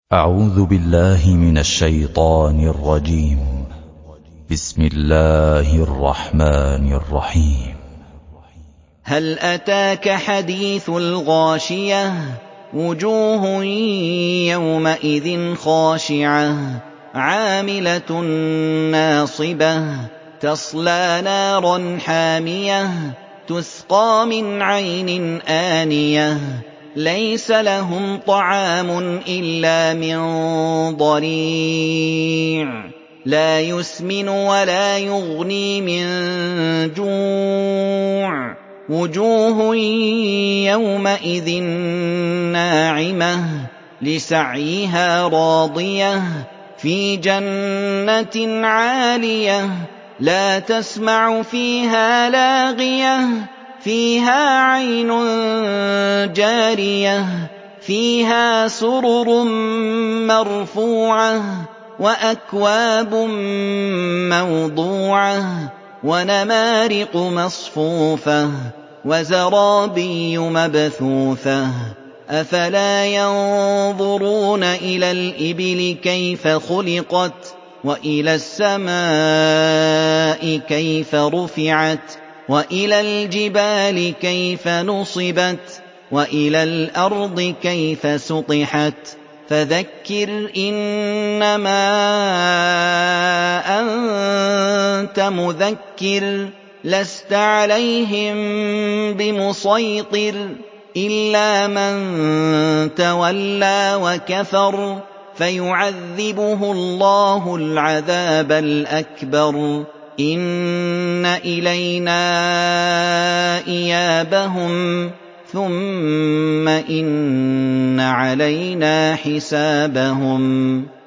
أعوذ بالله من الشيطان الرجيم. بسم الله الرحمن الرحيم. هل أتاك حديث الغاشية؟ وجوه يومئذ خاشعة عاملة ناصبة تصلى نارا حامية تسقى من عين آنية ليس لهم طعام إلا من ضريع لا يسمن ولا يغني من جوع وجوه يومئذ ناعمة لسعيها راضية في جنة عالية لا تسمع فيها لاغية فيها عين جارية فيها سرر مرفوعة وأكواب موضوعة ونمارق مصفوفة وزرابي مبثوثة أفلا ينظرون إلى الإبل كيف خلقت وإلى السماء كيف رفعت وإلى الجبال كيف نصبت وإلى الأرض كيف سطحت فذكر إنما أنت مذكر لست عليهم بمسيطر إلا من تولى وكفر فيعذبه الله العذاب الأكبر إن إلينا إيابهم ثم إن علينا حسابهم